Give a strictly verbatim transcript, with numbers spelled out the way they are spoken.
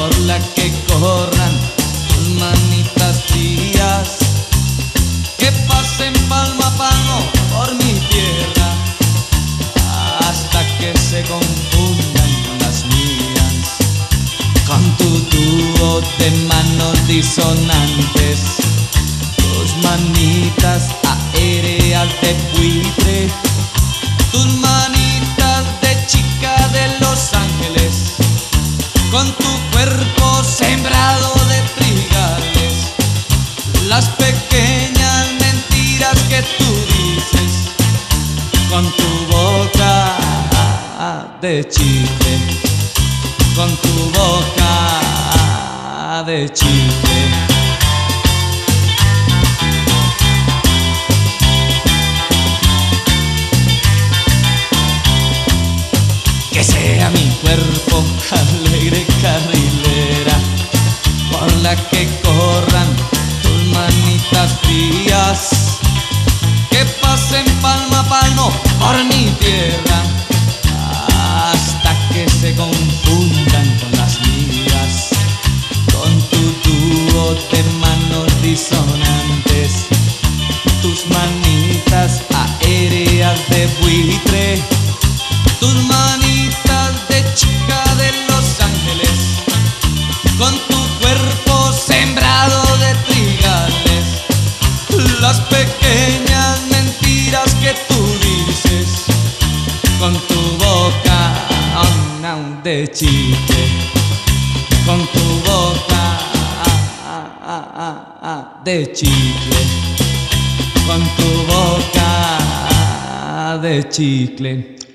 por la que corran tus manitas frías, que pasen palmo a palmo por mi tierra, hasta que se confundan con las mías. Con tu dúo de manos disonantes, tus manitas aéreas de buitre, tus manitas de chica de Los Ángeles, con tu cuerpo sembrado de trigales, las pequeñas mentiras que tú dices, con tu boca de chicle, con tu boca de chicle. Que sea mi cuerpo alegre carrilera, por la que corran tus manitas frías, que pasen palmo a palmo por mi tierra, hasta que se confundan con las mías. Con tu dúo de manos disonantes, tus manitas aéreas de buitre, tus manitas de chica de Los Ángeles, con tu cuerpo sembrado de trigales, las pequeñas mentiras que tú dices, con tu boca oh, no, de chicle, con tu boca ah, ah, ah, ah, de chicle, con tu boca de chicle.